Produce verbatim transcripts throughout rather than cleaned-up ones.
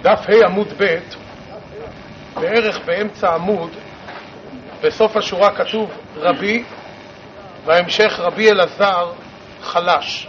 דף ה' עמוד ב', בערך באמצע עמוד, בסוף השורה כתוב רבי, וההמשך רבי אלעזר חלש.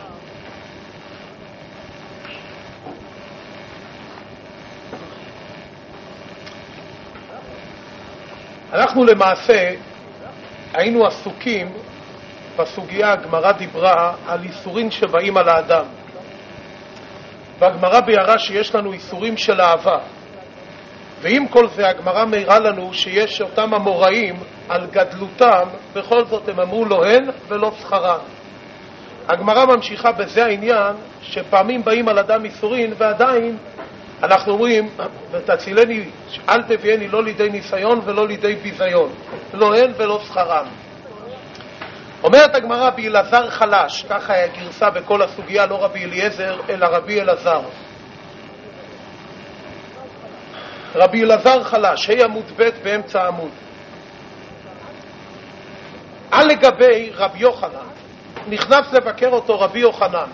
אנחנו למעשה היינו עסוקים בסוגיה, הגמרא דיברה על איסורים שבאים על האדם. והגמרא ביארה שיש לנו איסורים של אהבה. ועם כל זה הגמרא מאירה לנו שיש אותם המוראים על גדלותם, בכל זאת הם אמרו לא הן ולא שכרן. הגמרא ממשיכה בזה העניין שפעמים באים על אדם איסורים ועדיין אנחנו אומרים ותצילני, אל תביאני לא לידי ניסיון ולא לידי ביזיון, לא הן ולא שכרן. אומרת הגמרא באלעזר חלש, ככה היה גרסה בכל הסוגיה, לא רבי אליעזר אלא רבי אלעזר. רבי אלעזר חלש, ה' עמוד ב' באמצע העמוד. על לגבי רבי יוחנן, נכנס לבקר אותו רבי יוחנן,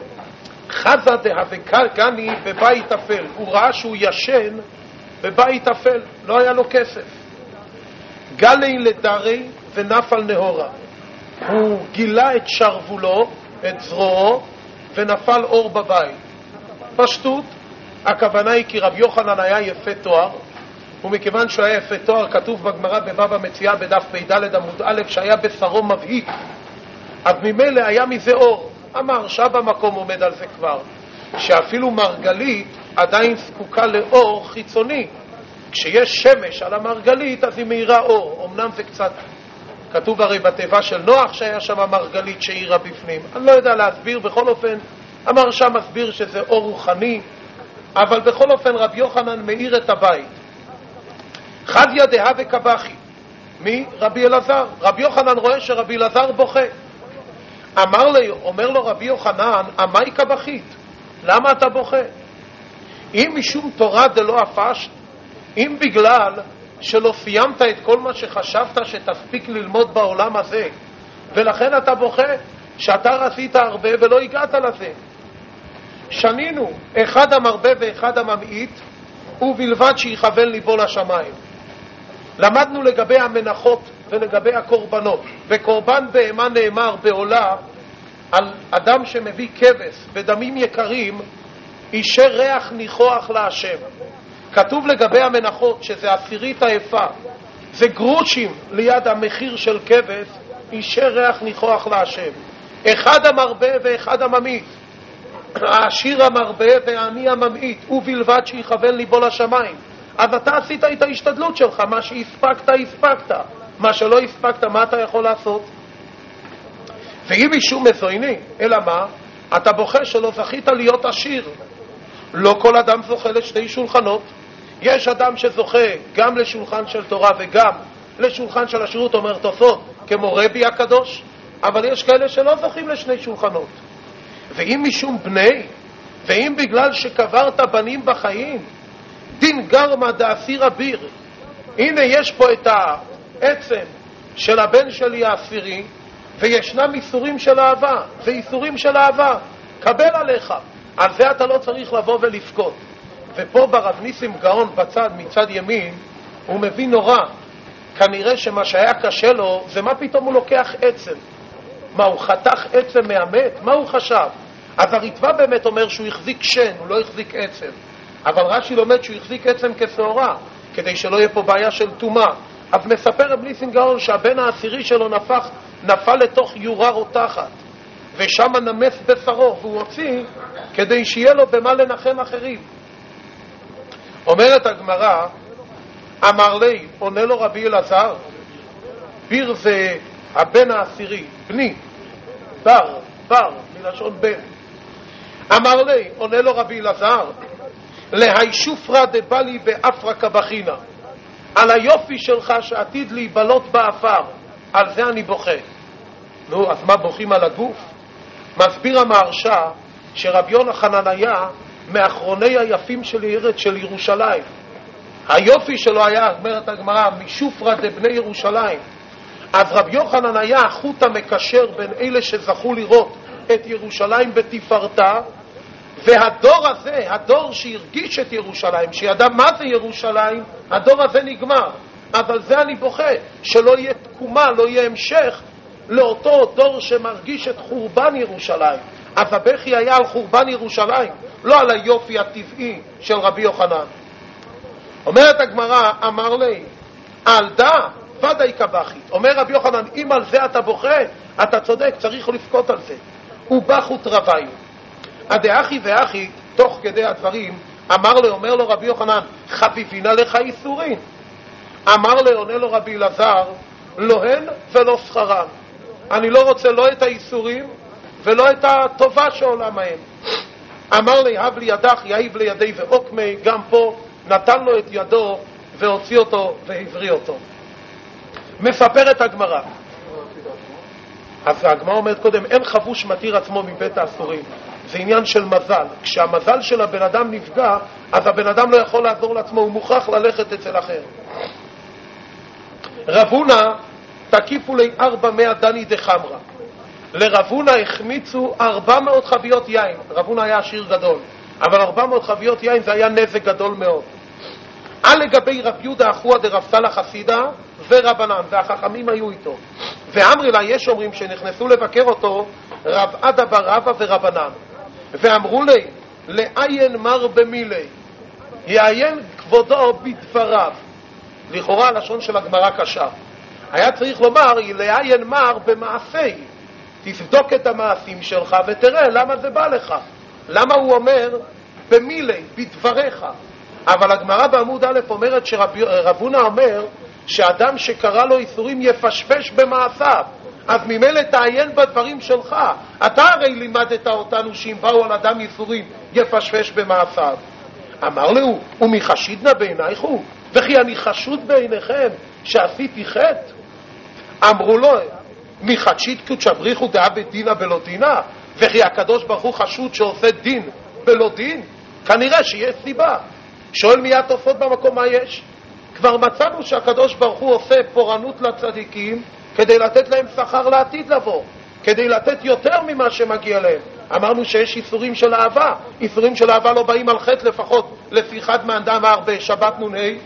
חזה דהבקני בבית אפל, הוא ראה שהוא ישן בבית אפל, לא היה לו כסף. גלי לדרי ונפל נהורה, הוא גילה את שרבולו, את זרועו, ונפל אור בבית. פשטות, הכוונה היא כי רבי יוחנן היה יפה תואר, ומכיוון שהוא היה יפה תואר, כתוב בגמרא בבבא מציעא בדף פ"ד עמוד א' שהיה בשרו מבהיק, אז ממילא היה מזה אור. אמר שבמקום עומד על זה כבר, שאפילו מרגלית עדיין זקוקה לאור חיצוני. כשיש שמש על המרגלית אז היא מאירה אור, אמנם זה קצת, כתוב הרי בתיבה של נוח שהיה שם מרגלית שהאירה בפנים, אני לא יודע להסביר, בכל אופן אמר שם מסביר שזה אור רוחני, אבל בכל אופן רבי יוחנן מאיר את הבית. חזיה דהה וקבחי, מי? רבי אלעזר. רבי יוחנן רואה שרבי אלעזר בוכה. אמר לי, אומר לו רבי יוחנן, אמי קבחית, למה אתה בוכה? אם משום תורה דלא אפשת, אם בגלל שלא סיימת את כל מה שחשבת שתספיק ללמוד בעולם הזה, ולכן אתה בוכה שאתה רצית הרבה ולא הגעת לזה. שנינו, אחד המרבה ואחד הממעיט, ובלבד שיכוון ליבו לשמיים. למדנו לגבי המנחות ולגבי הקורבנות. בקורבן בהמה נאמר בעולה על אדם שמביא כבש בדמים יקרים, אישר ריח ניחוח להשם. כתוב לגבי המנחות שזה עשירית היפה, זה גרושים ליד המחיר של כבש, אישר ריח ניחוח להשם. אחד המרבה ואחד הממעיט, העשיר המרבה והעני הממעיט, ובלבד שיכוון ליבו לשמיים. אז אתה עשית את ההשתדלות שלך, מה שהספקת הספקת, מה שלא הספקת מה אתה יכול לעשות? ואם משום מזויני, אלא מה? אתה בוכה שלא זכית להיות עשיר. לא כל אדם זוכה לשתי שולחנות. יש אדם שזוכה גם לשולחן של תורה וגם לשולחן של עשירות, אומר תוספות, כמו רבי הקדוש, אבל יש כאלה שלא זוכים לשני שולחנות. ואם משום בני, ואם בגלל שקברת בנים בחיים, דין גרמה דאסיר אביר. הנה יש פה את העצם של הבן שלי העשירי, וישנם איסורים של אהבה, זה איסורים של אהבה, קבל עליך. על זה אתה לא צריך לבוא ולפקוד. ופה ברב ניסים גאון בצד, מצד ימין, הוא מבין נורא. כנראה שמה שהיה קשה לו, זה מה פתאום הוא לוקח עצם. מה, הוא חתך עצם מהמת? מה הוא חשב? אז הריטב"א באמת אומר שהוא החזיק שן, הוא לא החזיק עצם. אבל רש"י לומד שהוא החזיק עצם כשעורה, כדי שלא יהיה פה בעיה של טומאה. אז מספר רב ניסים גאון שהבן העשירי שלו נפח, נפל לתוך יורה רותחת, ושם נמס בשרו, והוא הוציא כדי שיהיה לו במה לנחם אחרים. אומרת הגמרא, אמר לי, עונה לו רבי אלעזר, ביר זה הבן העשירי, בני, בר, בר, מלשון בן. אמר לי, עונה לו רבי אלעזר, להי שופרא דבלי באפרא קבחינה, על היופי שלך שעתיד להיבלות באפר, על זה אני בוכה. נו, אז מה בוכים על הגוף? מסביר המהרש"א שרבי יוחנן היה מאחרוני היפים של ארץ של ירושלים. היופי שלו היה, אומרת הגמרא, משופרא דבני ירושלים. אז רבי יוחנן היה החוט המקשר בין אלה שזכו לראות את ירושלים בתפארתה והדור הזה, הדור שהרגיש את ירושלים, שידע מה זה ירושלים, הדור הזה נגמר. אז על זה אני בוכה, שלא יהיה תקומה, לא יהיה המשך לאותו דור שמרגיש את חורבן ירושלים. אז הבכי היה על חורבן ירושלים, לא על היופי הטבעי של רבי יוחנן. אומרת הגמרא, אמר לי, על דא ודאי כבכית. אומר רבי יוחנן, אם על זה אתה בוכה, אתה צודק, צריך לפקוט על זה. ובחוט רוויו. הדאחי ואחי, תוך כדי הדברים, אמר לי, אומר לו רבי יוחנן, חביבין עליך איסורין. אמר לי, עונה לו רבי אלעזר, לא הן ולא שכרם. אני לא רוצה לא את האיסורים ולא את הטובה שעולה מהם. אמר לי, הב לי ידך, יהיב לי ידי ועוקמי, גם פה נתן לו את ידו והוציא אותו והבריא אותו. מספרת הגמרא. אז הגמרא אומרת קודם, אין חבוש מתיר עצמו מבית האסורים. זה עניין של מזל. כשהמזל של הבן אדם נפגע, אז הבן אדם לא יכול לעזור לעצמו, הוא מוכרח ללכת אצל אחר. רבונה תקיפו לי ארבע מאה דני דחמרה. לרבונה החמיצו ארבע מאות חביות יין. רבונה היה עשיר גדול, אבל ארבע מאות חביות יין זה היה נזק גדול מאוד. על לגבי רב יהודה אחוה דרב סלח חסידה ורבנן, והחכמים היו איתו. ואמרי לה, יש אומרים שנכנסו לבקר אותו רב עדה בר אבא ורבנן, ואמרו לי, לעיין מר במילי, יעיין כבודו בדבריו. לכאורה הלשון של הגמרא קשה. היה צריך לומר, לעיין מר במעשי, תבדוק את המעשים שלך ותראה למה זה בא לך. למה הוא אומר במילי, בדבריך? אבל הגמרא בעמוד א' אומרת שרבונה אומר שאדם שקרא לו איסורים יפשפש במעשיו. אז ממילא תעיין בדברים שלך. אתה הרי לימדת אותנו שאם באו על אדם איסורים יפשפש במעשיו. אמר לו, ומי חשידנה בעינייך הוא? וכי אני חשוד בעיניכם שעשיתי חטא? אמרו לו, מי חדשית קודשבריחו דעה בדינה בלא דינה? וכי הקדוש ברוך הוא חשוד שעושה דין בלא דין? כנראה שיש סיבה. שואל מיד תופעות במקום מה יש. כבר מצאנו שהקדוש ברוך הוא עושה פורענות לצדיקים כדי לתת להם שכר לעתיד לבוא, כדי לתת יותר ממה שמגיע להם. אמרנו שיש איסורים של אהבה. איסורים של אהבה לא באים על חטא, לפחות לפי אחד מהאדם הרבה שבת נוני.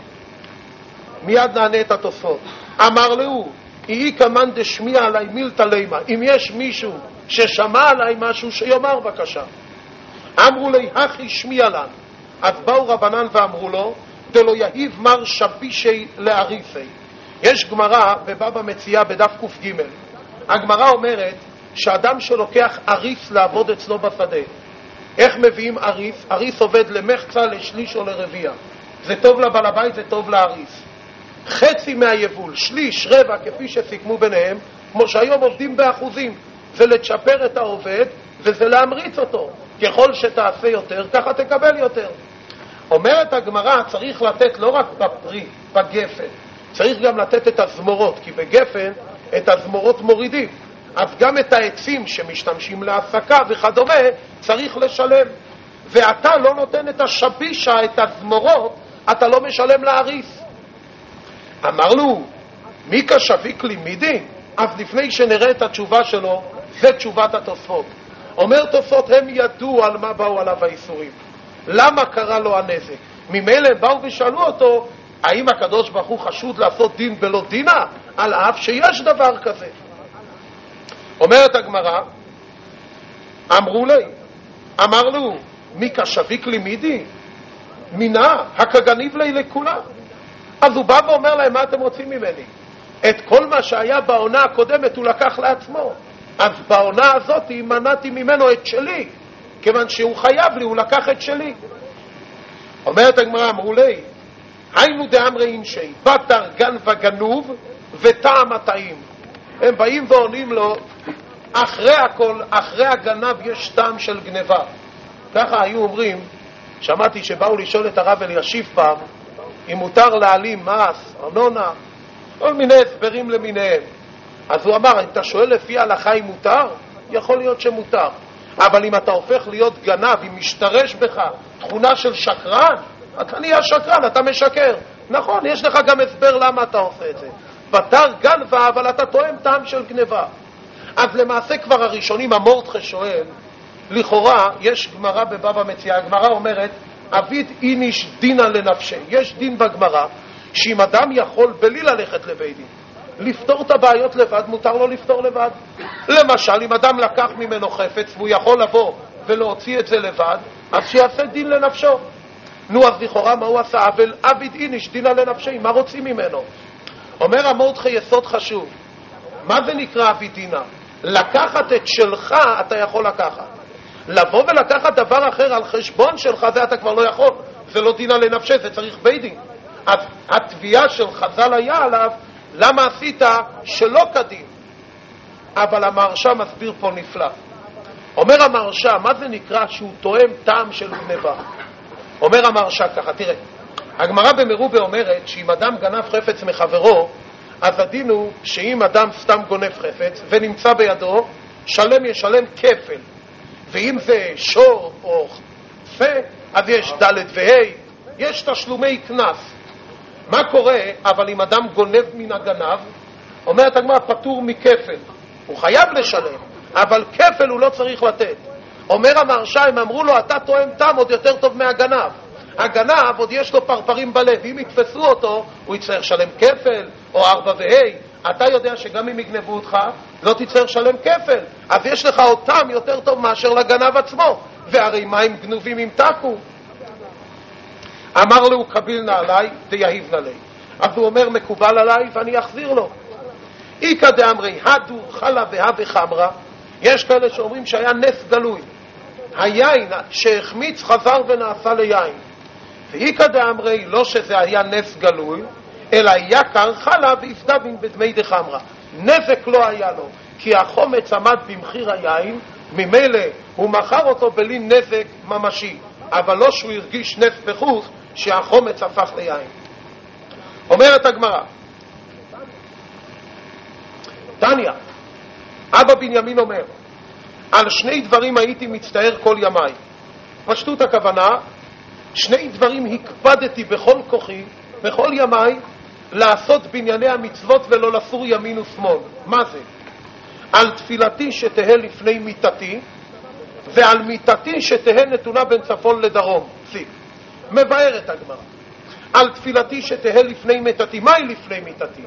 מיד נענה את התוספות. אמר לו, יהי כמן דשמיע עלי מילתא לימה. אם יש מישהו ששמע עלי משהו שיאמר בבקשה. אמרו לי, הכי שמיע לנו. אז באו רבנן ואמרו לו, דלא יהיב מר שבישי לעריפי. יש גמרא בבבא מציאה בדף ק"ג. הגמרא אומרת שאדם שלוקח עריס לעבוד אצלו בשדה, איך מביאים עריס? עריס עובד למחצה, לשליש או לרביע. זה טוב לבעל הבית, זה טוב לעריס. חצי מהיבול, שליש, רבע, כפי שסיכמו ביניהם, כמו שהיום עובדים באחוזים, זה לצ'פר את העובד וזה להמריץ אותו. ככל שתעשה יותר, ככה תקבל יותר. אומרת הגמרא, צריך לתת לא רק בפרי, בגפן, צריך גם לתת את הזמורות, כי בגפן את הזמורות מורידים. אז גם את העצים שמשתמשים להסקה וכדומה צריך לשלם. ואתה לא נותן את השבישה, את הזמורות, אתה לא משלם לעריס. אמר לו, מי כשביק לימידי? אז לפני שנראה את התשובה שלו, זה תשובת התוספות. אומר תוספות, הם ידעו על מה באו עליו האיסורים. למה קרה לו הנזק? ממילא באו ושאלו אותו, האם הקדוש ברוך הוא חשוד לעשות דין בלא דינה? על אף שיש דבר כזה. אומרת הגמרא, אמרו לי, אמר לו, מי כשביק לימידי? מינה, הכגניב לי לכולם. אז הוא בא ואומר להם, מה אתם רוצים ממני? את כל מה שהיה בעונה הקודמת הוא לקח לעצמו. אז בעונה הזאת מנעתי ממנו את שלי, כיוון שהוא חייב לי, הוא לקח את שלי. אומרת הגמרא, אמרו לי, היינו דאמרי אינשי, בתר גן וגנוב וטעם הטעים. הם באים ועונים לו, אחרי הכל, אחרי הגנב יש טעם של גניבה. ככה היו אומרים, שמעתי שבאו לשאול את הרב אלישיב פעם, אם מותר להעלים מס, ארנונה, כל מיני הסברים למיניהם. אז הוא אמר, אתה שואל לפי ההלכה אם מותר? יכול להיות שמותר. אבל אם אתה הופך להיות גנב, אם משתרש בך תכונה של שקרן, אתה נהיה שקרן, אתה משקר. נכון, יש לך גם הסבר למה אתה עושה את זה. בתר גנבה, אבל אתה טועם טעם של גניבה. אז למעשה כבר הראשונים, המורדכי שואל, לכאורה יש גמרא בבבא מציעא, הגמרא אומרת אביד איניש דינה לנפשי. יש דין בגמרא שאם אדם יכול בלי ללכת לבית דין לפתור את הבעיות לבד, מותר לו לפתור לבד. למשל, אם אדם לקח ממנו חפץ והוא יכול לבוא ולהוציא את זה לבד, אז שיעשה דין לנפשו. נו, אז לכאורה מה הוא עשה? אבל אביד איניש דינה לנפשי, מה רוצים ממנו? אומר המורדכי יסוד חשוב. מה זה נקרא אביד דינה? לקחת את שלך אתה יכול לקחת. לבוא ולקחת דבר אחר על חשבון שלך, זה אתה כבר לא יכול. זה לא דינה לנפשי, זה צריך בית דין. אז התביעה של חז"ל היה עליו, למה עשית שלא כדין? אבל המהרש"א מסביר פה נפלא. אומר המהרש"א, מה זה נקרא שהוא תואם טעם של גנבה? אומר המהרש"א ככה, תראה, הגמרא במרובה אומרת שאם אדם גנב חפץ מחברו, אז הדין הוא שאם אדם סתם גונב חפץ ונמצא בידו, שלם ישלם כפל. ואם זה שור או פה, אז יש ד' וה', יש תשלומי כנס. מה קורה, אבל אם אדם גונב מן הגנב, אומרת הגמרא פטור מכפל. הוא חייב לשלם, אבל כפל הוא לא צריך לתת. אומר המהרש"א, הם אמרו לו, אתה תואם טעם עוד יותר טוב מהגנב. הגנב עוד יש לו פרפרים בלב, אם יתפסו אותו, הוא יצטרך לשלם כפל, או ארבע וה'. אתה יודע שגם אם יגנבו אותך, לא תצטרך לשלם כפל. אז יש לך עוד טעם יותר טוב מאשר לגנב עצמו. והרי מה הם גנובים אם תקו? אמר לו, קביל נא עליי, דיהיב נא לי. אז הוא אומר, מקובל עליי ואני אחזיר לו. איקא דאמרי, הדור חלה והווה חמרה. יש כאלה שאומרים שהיה נס גלוי. היין שהחמיץ חזר ונעשה ליין. ואיקא דאמרי, לא שזה היה נס גלוי, אלא יקר חלה והפדבין בדמי דחמרה. נזק לא היה לו, כי החומץ עמד במחיר היין, ממילא הוא מכר אותו בלי נזק ממשי, אבל לא שהוא הרגיש נס בחוץ שהחומץ הפך ליין. אומרת הגמרא, תניא, אבא בנימין אומר, על שני דברים הייתי מצטער כל ימיי. פשטות הכוונה, שני דברים הקפדתי בכל כוחי, בכל ימיי, לעשות בנייני המצוות ולא לסור ימין ושמאל. מה זה? על תפילתי שתהא לפני מיטתי, ועל מיטתי שתהא נתונה בין צפון לדרום. פסיק. מבארת הגמרא. על תפילתי שתהא לפני מיטתי. מהי לפני מיטתי?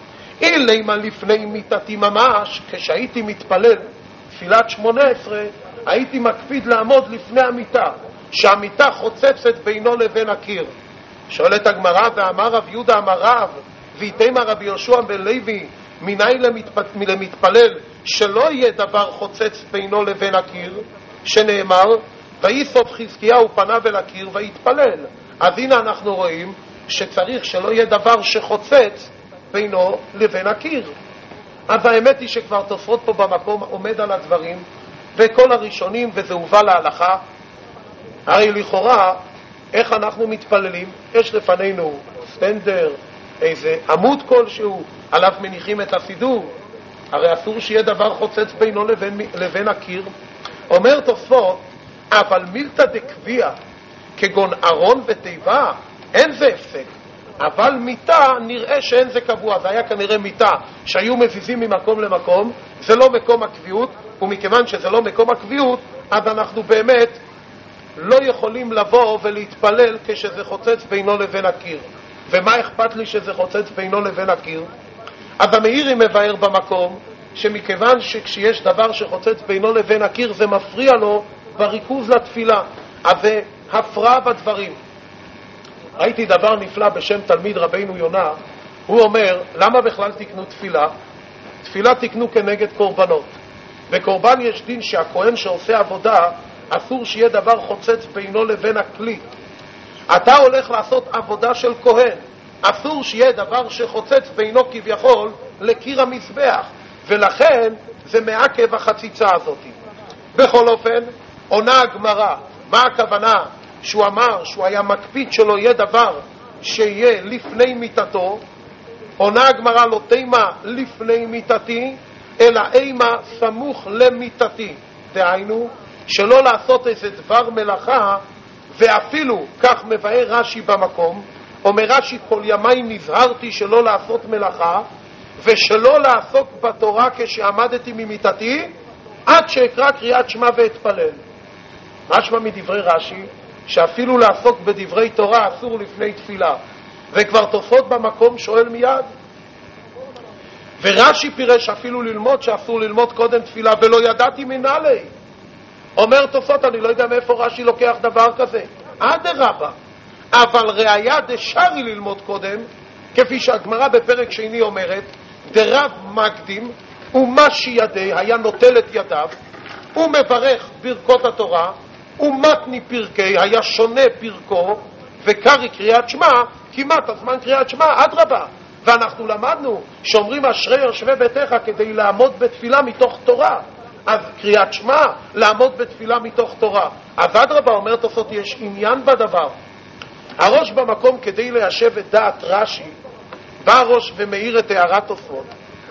אילמה לפני מיטתי ממש, כשהייתי מתפלל תפילת שמונה עשרה, הייתי מקפיד לעמוד לפני המיטה, שהמיטה חוצצת בינו לבין הקיר. שואלת הגמרא, ואמר רב יהודה אמר רב, ויתמה רבי יהושע בן לוי, מניין למתפלל שלא יהיה דבר חוצץ בינו לבין הקיר, שנאמר, ויסוף חזקיהו פניו אל הקיר ויתפלל. אז הנה אנחנו רואים שצריך שלא יהיה דבר שחוצץ בינו לבין הקיר. אז האמת היא שכבר תוספות פה במקום עומד על הדברים, וכל הראשונים, וזה הובא להלכה. הרי לכאורה, איך אנחנו מתפללים? יש לפנינו סטנדר, איזה עמוד כלשהו, עליו מניחים את הסידור. הרי אסור שיהיה דבר חוצץ בינו לבין, לבין הקיר. אומר תוספות, אבל מילתא דקביע, כגון ארון ותיבה, אין זה הפסק. אבל מיטה נראה שאין זה קבוע. זה היה כנראה מיטה שהיו מזיזים ממקום למקום, זה לא מקום הקביעות, ומכיוון שזה לא מקום הקביעות, אז אנחנו באמת לא יכולים לבוא ולהתפלל כשזה חוצץ בינו לבין הקיר. ומה אכפת לי שזה חוצץ בינו לבין הקיר? אז המאירי מבאר במקום שמכיוון שכשיש דבר שחוצץ בינו לבין הקיר זה מפריע לו בריכוז לתפילה, אז זה הפרעה בדברים. ראיתי דבר נפלא בשם תלמיד רבינו יונה. הוא אומר, למה בכלל תקנו תפילה? תפילה תקנו כנגד קורבנות, וקורבן יש דין שהכהן שעושה עבודה אסור שיהיה דבר חוצץ בינו לבין הכלי. אתה הולך לעשות עבודה של כהן, אסור שיהיה דבר שחוצץ בינו כביכול לקיר המזבח, ולכן זה מעכב החציצה הזאת. בכל אופן, עונה הגמרא, מה הכוונה? שהוא אמר שהוא היה מקפיד שלא יהיה דבר שיהיה לפני מיטתו. עונה הגמרא, לא תימה לפני מיטתי, אלא אימה סמוך למיטתי. דהיינו, שלא לעשות איזה דבר מלאכה, ואפילו, כך מבאר רש"י במקום, אומר רש"י, כל ימי נזהרתי שלא לעשות מלאכה, ושלא לעסוק בתורה כשעמדתי ממיטתי, עד שאקרא קריאת שמע ואתפלל. משמע מדברי רש"י שאפילו לעסוק בדברי תורה אסור לפני תפילה, וכבר תוספות במקום שואל מיד. ורש"י פירש אפילו ללמוד שאסור ללמוד קודם תפילה, ולא ידעתי מנהלי. אומר תוספות, אני לא יודע מאיפה רש"י לוקח דבר כזה. אדרבה, אבל ראיה דשארי ללמוד קודם, כפי שהגמרא בפרק שני אומרת, דרב מקדים ומשי ידי, היה נוטל את ידיו, הוא מברך ברכות התורה, ומתני פרקי, היה שונה פרקו, וקרי קריאת שמע, כמעט הזמן קריאת שמע, אדרבה. ואנחנו למדנו שאומרים אשרי יושבי ביתך כדי לעמוד בתפילה מתוך תורה. אז קריאת שמע, לעמוד בתפילה מתוך תורה. אז אדרבה, אומר תוספות, יש עניין בדבר. הראש במקום כדי ליישב את דעת רש"י, בא הראש ומאיר את הערת תוספות.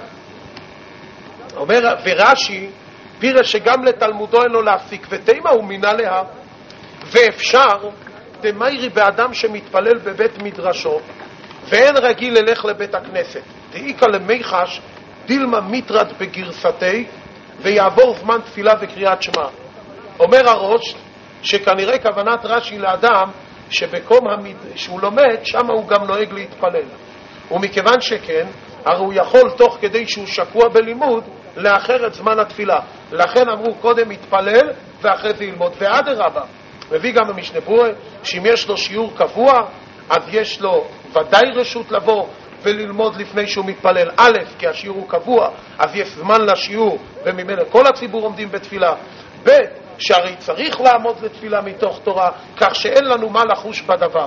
אומר, ורש"י פירש שגם לתלמודו אינו להפסיק, ותימה הוא מינה לה, ואפשר דמיירי באדם שמתפלל בבית מדרשו, ואין רגיל ללך לבית הכנסת. דאיקה למיחש דילמה מיטרד בגרסתי, ויעבור זמן תפילה וקריאת שמע. אומר הראש שכנראה כוונת רש"י לאדם שבקום המד... שהוא לומד, שם הוא גם נוהג להתפלל. ומכיוון שכן, הרי הוא יכול תוך כדי שהוא שקוע בלימוד לאחר את זמן התפילה. לכן אמרו קודם יתפלל ואחרי זה ילמוד. ואדרבה, מביא גם במשנה ברורה שאם יש לו שיעור קבוע, אז יש לו ודאי רשות לבוא וללמוד לפני שהוא מתפלל. א', כי השיעור הוא קבוע, אז יש זמן לשיעור, וממילא כל הציבור עומדים בתפילה. ב', שהרי צריך לעמוד לתפילה מתוך תורה, כך שאין לנו מה לחוש בדבר.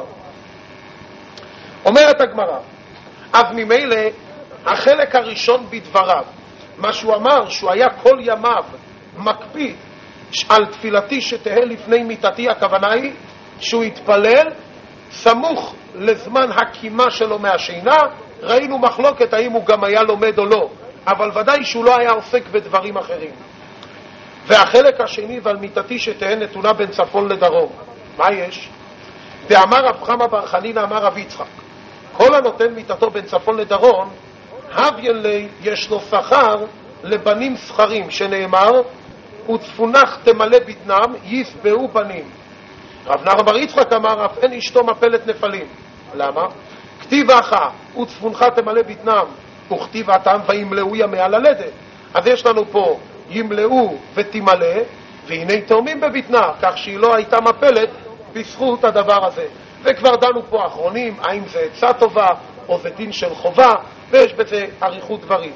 אומרת הגמרא, אז ממילא החלק הראשון בדבריו, מה שהוא אמר, שהוא היה כל ימיו מקפיד על תפילתי שתהא לפני מיתתי, הכוונה היא שהוא התפלל סמוך לזמן הקימה שלו מהשינה. ראינו מחלוקת האם הוא גם היה לומד או לא, אבל ודאי שהוא לא היה עוסק בדברים אחרים. והחלק השני, ועל מיתתי שתהא נתונה בין צפון לדרום, מה יש? דאמר רב חמא בר חנינא אמר רב יצחק, כל הנותן מיתתו בין צפון לדרום, הביין לי יש לו שכר לבנים שכרים, שנאמר וצפונך תמלא בטנם יסבעו בנים. רב נחמן בר יצחק אמר אף אין אשתו מפלת נפלים. למה? כתיב אחא וצפונך תמלא בטנם, וכתיב הטעם וימלאו ימי הלדת. אז יש לנו פה ימלאו ותמלא, והנה תאומים בבטנה, כך שהיא לא הייתה מפלת בזכות הדבר הזה. וכבר דנו פה אחרונים, האם זה עצה טובה או זה דין של חובה, ויש בזה אריכות דברים.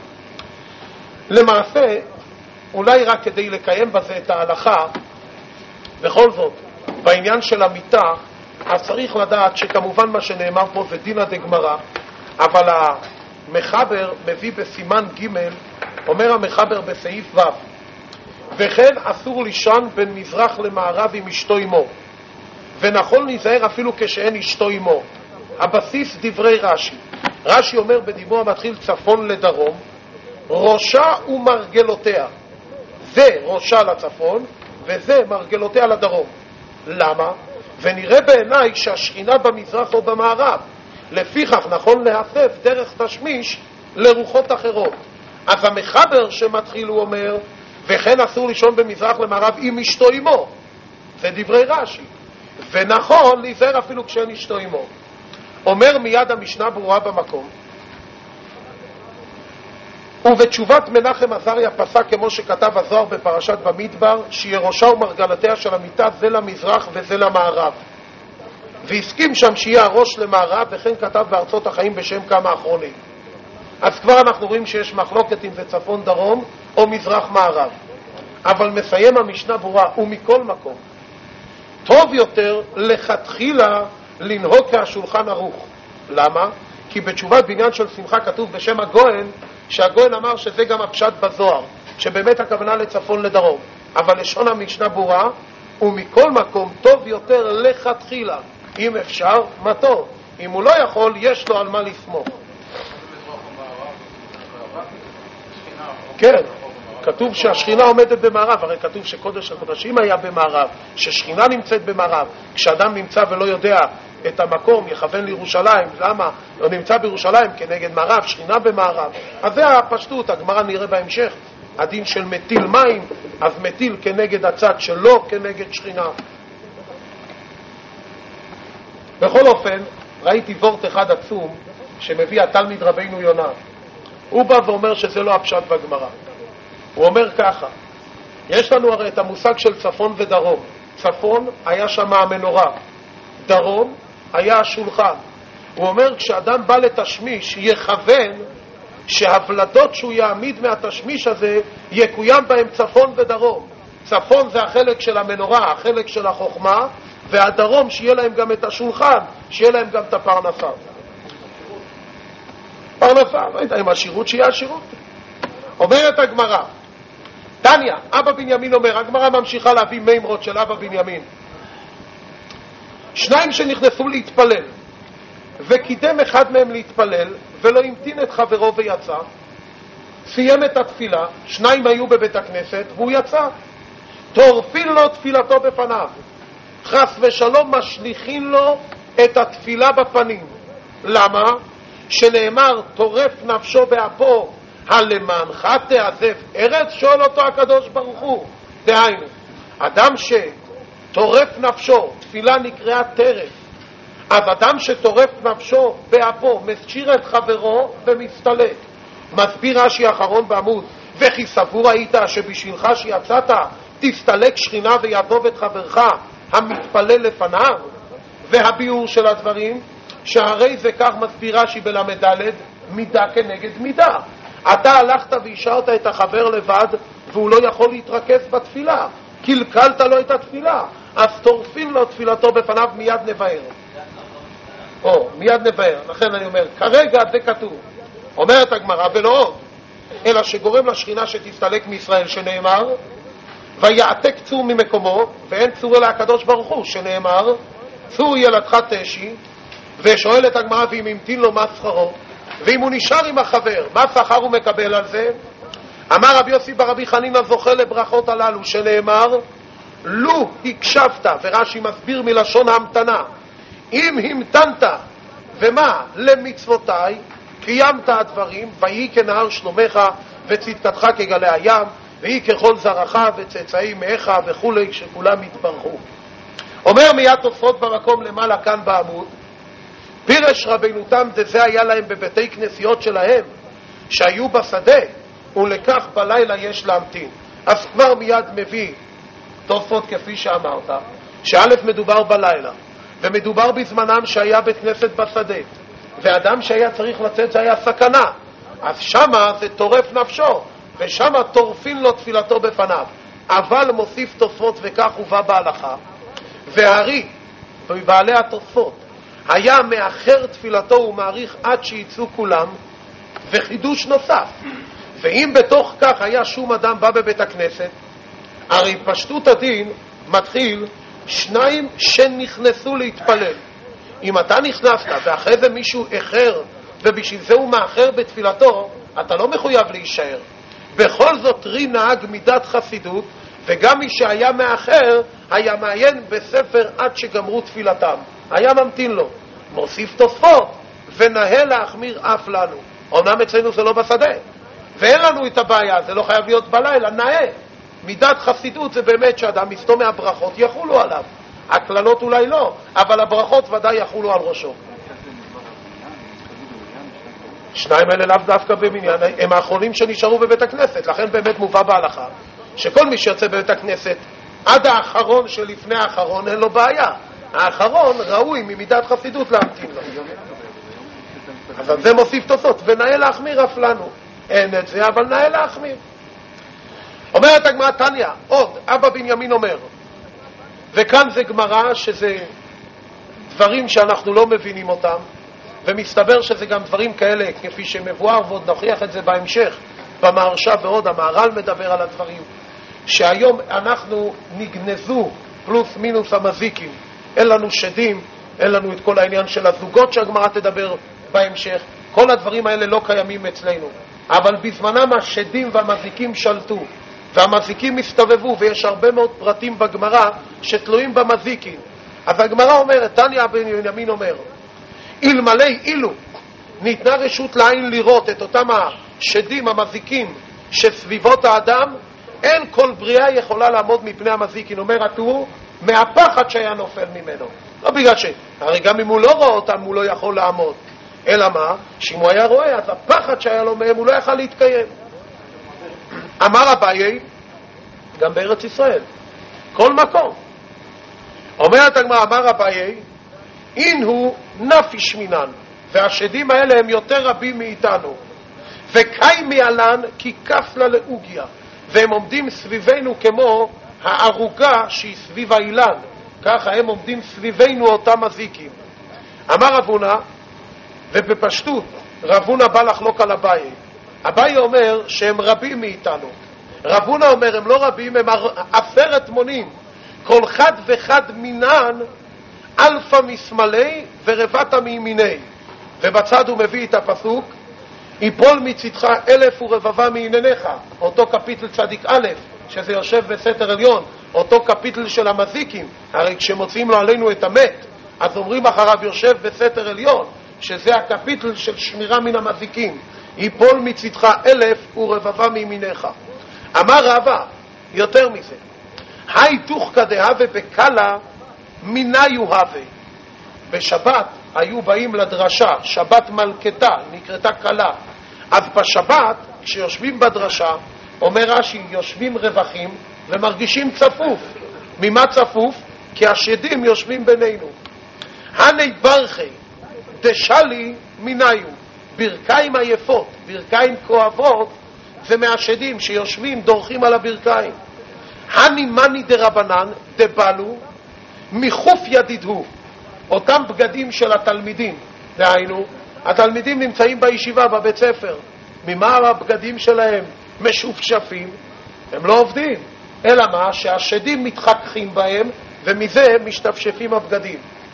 למעשה, אולי רק כדי לקיים בזה את ההלכה, בכל זאת, בעניין של המיטה, אז צריך לדעת שכמובן מה שנאמר פה זה דינא דגמרא, אבל המחבר מביא בסימן ג', אומר המחבר בסעיף ו', וכן אסור לישון בין מזרח למערב עם אשתו אמו, ונכון להיזהר אפילו כשאין אשתו אמו. הבסיס דברי רש"י, רש"י אומר בדיבור המתחיל צפון לדרום, ראשה ומרגלותיה, זה ראשה לצפון וזה מרגלותיה לדרום. למה? ונראה בעיניי שהשכינה במזרח או במערב, לפיכך נכון להסף דרך תשמיש לרוחות אחרות. אז המחבר שמתחיל הוא אומר וכן אסור לישון במזרח למערב עם אשתו אמו, זה דברי רש"י, ונכון להיזהר אפילו כשאין אשתו אמו. אומר מיד המשנה ברורה במקום, ובתשובת מנחם עזריה פסק כמו שכתב הזוהר בפרשת במדבר, שיהיה ראשה ומרגלתיה של המיטה זה למזרח וזה למערב, והסכים שם שיהיה הראש למערב, וכן כתב בארצות החיים בשם כמה אחרונים. אז כבר אנחנו רואים שיש מחלוקת אם זה צפון דרום או מזרח מערב, אבל מסיים המשנה ברורה, ומכל מקום טוב יותר לכתחילה לנהוג כהשולחן ערוך. למה? כי בתשובת בניין של שמחה כתוב בשם הגוהן, שהגוהן אמר שזה גם הפשט בזוהר, שבאמת הכוונה לצפון לדרום, אבל לשון המשנה ברורה, ומכל מקום טוב יותר לכתחילה, אם אפשר מה טוב, אם הוא לא יכול יש לו על מה לסמוך. כן, כתוב שהשכינה עומדת במערב, הרי כתוב שקודש הקודשים היה במערב, ששכינה נמצאת במערב. כשאדם נמצא ולא יודע את המקום יכוון לירושלים, למה? הוא נמצא בירושלים כנגד מערב, שכינה במערב. אז זה הפשטות, הגמרא נראה בהמשך, הדין של מטיל מים, אז מטיל כנגד הצד שלו, כנגד שכינה. בכל אופן, ראיתי וורט אחד עצום שמביא התלמיד רבינו יונה. הוא בא ואומר שזה לא הפשט בגמרא. הוא אומר ככה, יש לנו הרי את המושג של צפון ודרום. צפון היה שם המנורה, דרום היה השולחן. הוא אומר כשאדם בא לתשמיש יכוון שהבלדות שהוא יעמיד מהתשמיש הזה יקוים בהם צפון ודרום. צפון זה החלק של המנורה, החלק של החוכמה, והדרום שיהיה להם גם את השולחן, שיהיה להם גם את הפרנסה. פרנסה, לא יודע, עם השירות שיהיה השירות. אומרת הגמרא, תניא, אבא בנימין אומר, הגמרא ממשיכה להביא מימרות של אבא בנימין. שניים שנכנסו להתפלל, וקידם אחד מהם להתפלל, ולא המתין את חברו ויצא, סיים את התפילה, שניים היו בבית הכנסת, והוא יצא. טורפין לו תפילתו בפניו. חס ושלום משליחין לו את התפילה בפנים. למה? שנאמר, טורף נפשו באפו, הלמענך תעזב ארץ? שואל אותו הקדוש ברוך הוא. דהיינו, אדם שטורף נפשו, תפילה נקראה טרף, אז אדם שטורף נפשו באפו, משאיר את חברו ומסתלק. מסביר רש"י האחרון בעמוד, וכי סבור היית שבשבילך שיצאת תסתלק שכינה ויעזוב את חברך המתפלל לפניו? והביאור של הדברים, שהרי זה כך מסביר רש"י בלמד ד', מידה כנגד מידה. אתה הלכת והשארת את החבר לבד והוא לא יכול להתרכז בתפילה, קלקלת לו את התפילה, אז טורפין לו תפילתו בפניו, מיד נבהר. או, מיד נבהר. לכן אני אומר, כרגע זה כתוב. אומרת הגמרא, ולא עוד, אלא שגורם לשכינה שתסתלק מישראל, שנאמר, ויעתק צור ממקומו, ואין צור אלא הקדוש ברוך הוא, שנאמר, צור ילדך תשי, ושואלת הגמרא, ואם המתין לו מה שכרו, ואם הוא נשאר עם החבר, מה שכר הוא מקבל על זה? אמר רבי יוסי ברבי חנינא זוכה לברכות הללו, שנאמר, לו הקשבת, ורש"י מסביר מלשון ההמתנה, אם המתנת, ומה? למצוותיי, קיימת הדברים, ויהי כנהר שלומך, וצדקתך כגלי הים, ויהי ככל זרעך וצאצאי מאיך וכולי, שכולם יתברכו. אומר מיד תוספות במקום למעלה כאן בעמוד, פירש רבינו תם דזה היה להם בבתי כנסיות שלהם, שהיו בשדה, ולכך בלילה יש להמתין. אז כבר מיד מביא תוספות כפי שאמרת, שא' מדובר בלילה, ומדובר בזמנם שהיה בית כנסת בשדה, ואדם שהיה צריך לצאת זה היה סכנה, אז שמה זה טורף נפשו, ושמה טורפין לו תפילתו בפניו. אבל מוסיף תוספות, וכך הובא בהלכה, והרי ובעלי התוספות היה מאחר תפילתו ומעריך עד שיצאו כולם, וחידוש נוסף, ואם בתוך כך היה שום אדם בא בבית הכנסת, הרי פשטות הדין מתחיל שניים שנכנסו להתפלל. אם אתה נכנסת ואחרי זה מישהו אחר ובשביל זה הוא מאחר בתפילתו, אתה לא מחויב להישאר. בכל זאת רי נהג מידת חסידות, וגם מי שהיה מאחר היה מעיין בספר עד שגמרו תפילתם, היה ממתין לו. מוסיף תוספות, ונהל להחמיר אף לנו. אומנם אצלנו זה לא בשדה, ואין לנו את הבעיה, זה לא חייב להיות בלילה, נאה. מידת חסידות זה באמת שאדם מסתום מהברכות יחולו עליו, הכללות אולי לא, אבל הברכות ודאי יחולו על ראשו. שניים אלה לאו דווקא במניין, הם האחרונים שנשארו בבית הכנסת, לכן באמת מובא בהלכה שכל מי שיוצא בבית הכנסת עד האחרון שלפני האחרון אין לו בעיה, האחרון ראוי ממידת חסידות להמתין לו. אז זה מוסיף תוספות, ונאה להחמיר אף לנו. אין את זה, אבל נאה להחמיר. אומרת הגמרא תניא, עוד, אבא בנימין אומר, וכאן זה גמרא שזה דברים שאנחנו לא מבינים אותם, ומסתבר שזה גם דברים כאלה, כפי שמבואר, ועוד נוכיח את זה בהמשך, במהרש"א ועוד, המהר"ל מדבר על הדברים, שהיום אנחנו נגנזו פלוס מינוס המזיקים, אין לנו שדים, אין לנו את כל העניין של הזוגות שהגמרא תדבר בהמשך, כל הדברים האלה לא קיימים אצלנו, אבל בזמנם השדים והמזיקים שלטו, והמזיקים הסתובבו, ויש הרבה מאוד פרטים בגמרא שתלויים במזיקים. אז הגמרא אומרת, תניא בנימין אומר, אלמלא אילו ניתנה רשות לעין לראות את אותם השדים המזיקים שסביבות האדם אין כל בריאה יכולה לעמוד מפני המזיקין. אומר הטור, מהפחד שהיה נופל ממנו. לא בגלל ש... הרי גם אם הוא לא רואה אותם הוא לא יכול לעמוד. אלא מה? שאם הוא היה רואה, אז הפחד שהיה לו מהם הוא לא יכול להתקיים. אמר אביי, גם בארץ ישראל, כל מקום. אומרת הגמרא, אמר אביי, אין הוא נפיש מינן, והשדים האלה הם יותר רבים מאיתנו. וקי מעלן כי כפלה לאוגיה, והם עומדים סביבנו כמו הערוגה שהיא סביב האילן, ככה הם עומדים סביבנו אותם מזיקים. אמר רבונה, ובפשטות רבונה בא לחלוק על אביי. אביי אומר שהם רבים מאיתנו. רבונה אומר הם לא רבים, הם עשרת מונים, כל חד וחד מינן, אלפא משמאלי ורבתה מימיני. ובצד הוא מביא את הפסוק, יפול מצדך אלף ורבבה מענייניך, אותו קפיטל צדיק א', שזה יושב בסתר עליון, אותו קפיטל של המזיקים. הרי כשמוצאים לו עלינו את המת, אז אומרים אחריו יושב בסתר עליון, שזה הקפיטל של שמירה מן המזיקים. יפול מצדך אלף ורבבה מימיניך. אמר רבא, יותר מזה, היי תוך כדהווה בקלה מיניו הווה. בשבת היו באים לדרשה, שבת מלכתה, נקראתה קלה. אז בשבת, כשיושבים בדרשה, אומר רש"י, יושבים רווחים ומרגישים צפוף. ממה צפוף? כי השדים יושבים בינינו. הני ברכי דשלי מיניו, ברכיים עייפות, ברכיים כואבות, זה מהשדים שיושבים דורכים על הברכיים. הני מני דרבנן דבלו מחוף ידידו, אותם בגדים של התלמידים. דהיינו, התלמידים נמצאים בישיבה, בבית ספר. ממה הבגדים שלהם משופשפים? הם לא עובדים. אלא מה? שהשדים מתחככים בהם, ומזה משתפשפים הבגדים.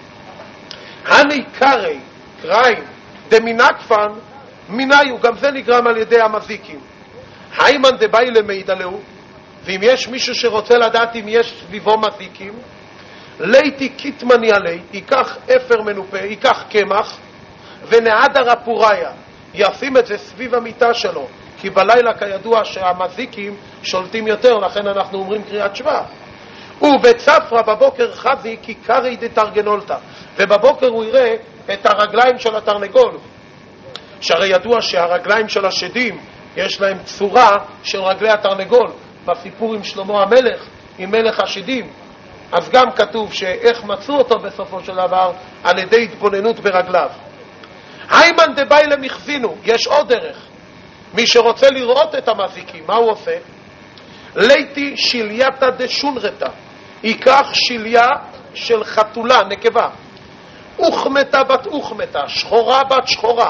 הני קרי, קריים, דמינקפן, מיניו, גם זה נגרם על ידי המזיקים. היימן דבאי למידלו, ואם יש מישהו שרוצה לדעת אם יש סביבו מזיקים, ליתי קיטמני עלי, ייקח אפר מנופה, ייקח קמח, ונעדר הפוריה, ישים את זה סביב המיטה שלו, כי בלילה כידוע שהמזיקים שולטים יותר, לכן אנחנו אומרים קריאת שבא. ובצפרה בבוקר חזי כי קרי דתרגנולתה, ובבוקר הוא יראה את הרגליים של התרנגול, שהרי ידוע שהרגליים של השדים יש להם צורה של רגלי התרנגול, בסיפור עם שלמה המלך, עם מלך השדים. אז גם כתוב שאיך מצאו אותו בסופו של דבר, על ידי התבוננות ברגליו. היימן דבאי למחזינו, יש עוד דרך. מי שרוצה לראות את המזיקים, מה הוא עושה? ליתי שילייתא דשונרתא, ייקח שיליה של חתולה, נקבה, אוכמתה בת אוכמתה, שחורה בת שחורה,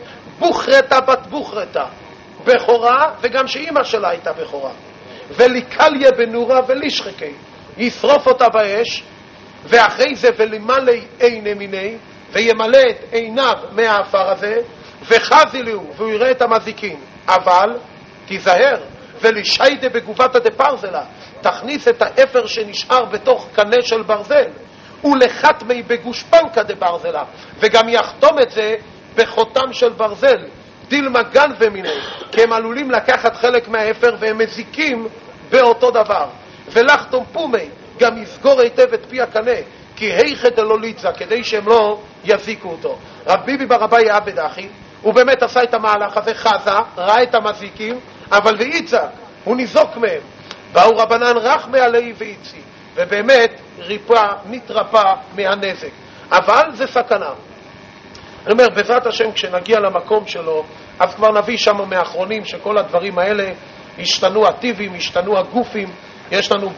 בוכרתה בת בוכרתה, בכורה, וגם שאימא שלה הייתה בכורה, וליקליה בנורה ולישחקי, ישרוף אותה באש, ואחרי זה ולמלא עיני מיני, וימלא את עיניו מהאפר הזה, וחזילו, והוא יראה את המזיקים. אבל תיזהר, ולישיידה בגובתא דפרזלה, תכניס את האפר שנשאר בתוך קנה של ברזל, ולחתמי בגושפנקה דברזלה, וגם יחתום את זה בחותם של ברזל, דילמה גן ומיני, כי הם עלולים לקחת חלק מהאפר והם מזיקים באותו דבר. ולחתום פומי, גם יסגור היטב את פי הקנה, כי היכא דלא ליצה, כדי שהם לא יזיקו אותו. רב ביבי בר אביי עבד אחי, הוא באמת עשה את המהלך הזה, חזה, ראה את המזיקים, אבל ויצק, הוא ניזוק מהם. באו רבנן רחמי עלי ויצי, ובאמת ריפא, נתרפא מהנזק. אבל זה סכנה. אני אומר, בעזרת השם, כשנגיע למקום שלו, אז כבר נביא שם מאחרונים שכל הדברים האלה השתנו הטיבים, השתנו הגופים. יש לנו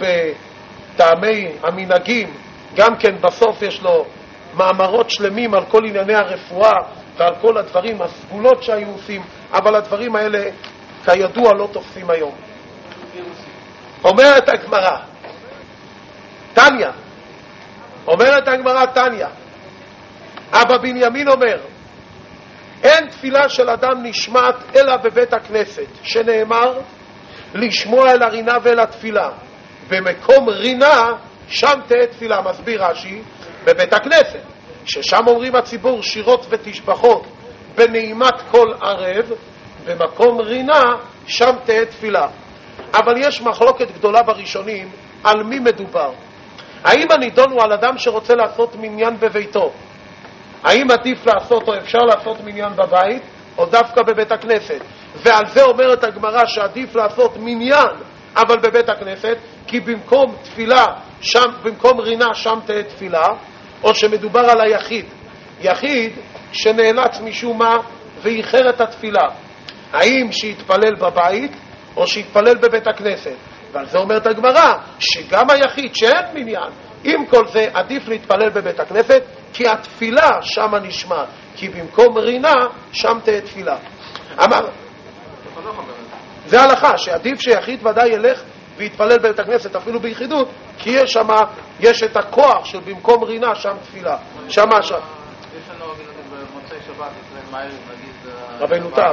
בטעמי המנהגים, גם כן בסוף יש לו מאמרות שלמים על כל ענייני הרפואה ועל כל הדברים, הסגולות שהיו עושים, אבל הדברים האלה כידוע לא תופסים היום. אומרת הגמרא, תניא, אומרת הגמרא תניא, אבא בנימין אומר, אין תפילה של אדם נשמעת אלא בבית הכנסת, שנאמר לשמוע אל הרינה ואל התפילה. במקום רינה שם תהיה תפילה. מסביר רש"י, בבית הכנסת, ששם אומרים הציבור שירות ותשבחות בנעימת כל ערב, במקום רינה שם תהיה תפילה. אבל יש מחלוקת גדולה בראשונים על מי מדובר. האם הנידון הוא על אדם שרוצה לעשות מניין בביתו? האם עדיף לעשות או אפשר לעשות מניין בבית או דווקא בבית הכנסת? ועל זה אומרת הגמרא שעדיף לעשות מניין אבל בבית הכנסת, כי במקום תפילה שם, במקום רינה שם תהיה תפילה, או שמדובר על היחיד, יחיד שנאלץ משום מה ואיחר את התפילה, האם שיתפלל בבית או שיתפלל בבית הכנסת? ועל זה אומרת הגמרא שגם היחיד שאין מניין, עם כל זה עדיף להתפלל בבית הכנסת, כי התפילה שם נשמע, כי במקום רינה שם תהיה תפילה. אמר, זה הלכה, שעדיף שיחיד ודאי ילך ויתפלל בבית הכנסת אפילו ביחידות, כי יש שם, יש את הכוח של במקום רינה שם תפילה. שם שם. יש לנו במוצאי שבת, נגיד רבנו תם.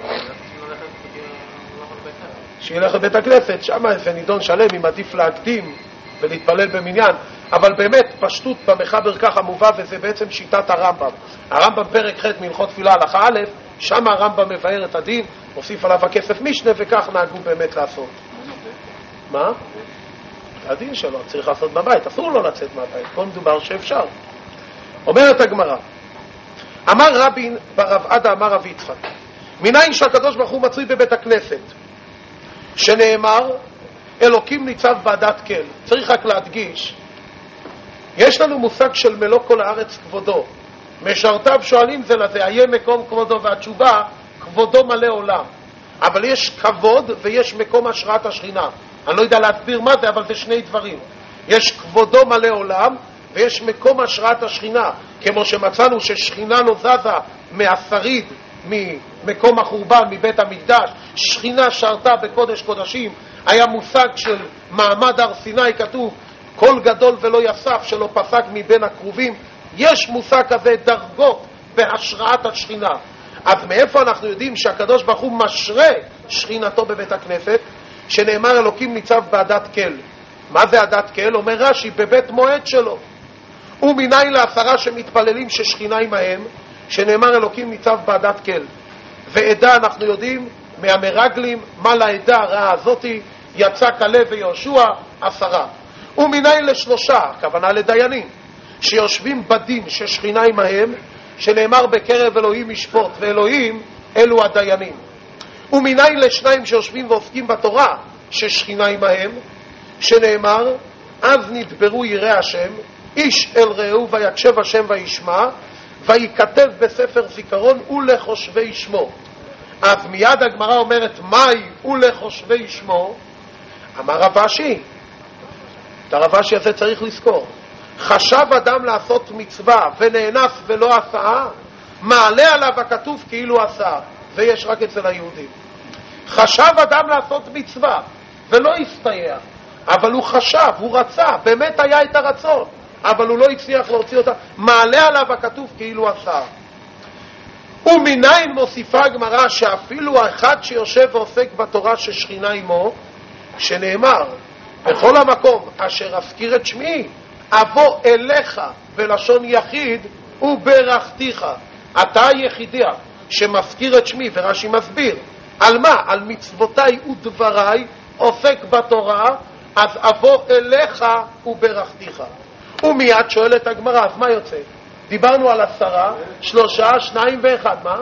שילך לבית הכנסת, שם זה נידון שלם, אם עדיף להקדים ולהתפלל במניין. אבל באמת פשטות במחבר ככה מובא, וזה בעצם שיטת הרמב"ם. הרמב"ם פרק ח' מלכות תפילה הלכה א', שם הרמב"ם מבאר את הדין, מוסיף עליו הכסף משנה, וכך נהגו באמת לעשות. מה? הדין שלו צריך לעשות בבית, אסור לו לצאת מהבית, פה מדובר שאפשר. אומרת הגמרא, אמר רבין ברב עדה אמר רב יצחק, מניין שהקדוש ברוך הוא מצוי בבית הכנסת, שנאמר אלוקים ניצב בעדת כל. צריך רק להדגיש, יש לנו מושג של מלוא כל הארץ כבודו, משרתיו שואלים זה לזה, היה מקום כבודו, והתשובה כבודו מלא עולם. אבל יש כבוד ויש מקום השראת השכינה. אני לא יודע להסביר מה זה, אבל זה שני דברים. יש כבודו מלא עולם ויש מקום השראת השכינה, כמו שמצאנו ששכינה לא זזה מהשריד, ממקום החורבן, מבית המקדש, שכינה שרתה בקודש קודשים. היה מושג של מעמד הר סיני, כתוב כל גדול ולא יסף שלא פסק מבין הקרובים. יש מושג כזה, דרגות בהשראת השכינה. אז מאיפה אנחנו יודעים שהקדוש ברוך הוא משרה שכינתו בבית הכנסת, שנאמר אלוקים ניצב בעדת כל? מה זה עדת כל? אומר רש"י, בבית מועד שלו. ומניין לעשרה שמתפללים ששכינה עמהם, שנאמר אלוקים ניצב בעדת כל. ועדה אנחנו יודעים מהמרגלים, מה לעדה הרעה הזאתי, יצא כלב ויהושע, עשרה. ומניין לשלושה, הכוונה לדיינים, שיושבים בדין ששכינה עמהם, שנאמר בקרב אלוהים ישפוט, ואלוהים אלו הדיינים. ומניין לשניים שיושבים ועוסקים בתורה ששכינה עמהם, שנאמר אז נדברו יראי השם, איש אל רעהו ויקשב השם וישמע, וייכתב בספר זיכרון ולחושבי שמו. אז מיד הגמרא אומרת מהי ולחושבי שמו? אמר רב אשי, את הרב אשי הזה צריך לזכור, חשב אדם לעשות מצווה ונאנס ולא עשה, מעלה עליו הכתוב כאילו עשה. ויש רק אצל היהודים. חשב אדם לעשות מצווה ולא הסתייע, אבל הוא חשב, הוא רצה, באמת היה את הרצון, אבל הוא לא הצליח להוציא אותה, מעלה עליו הכתוב כאילו עשה. ומניין מוסיפה הגמרא שאפילו האחד שיושב ועוסק בתורה ששכינה עמו, שנאמר בכל המקום אשר אזכיר את שמי אבוא אליך, בלשון יחיד, וברכתיך. אתה היחידיה שמזכיר את שמי, ורש"י מסביר על מה? על מצוותיי ודבריי, עוסק בתורה, אז אבוא אליך וברכתיך. ומיד שואלת הגמרא, אז מה יוצא? דיברנו על עשרה, שלושה, שניים ואחד, מה?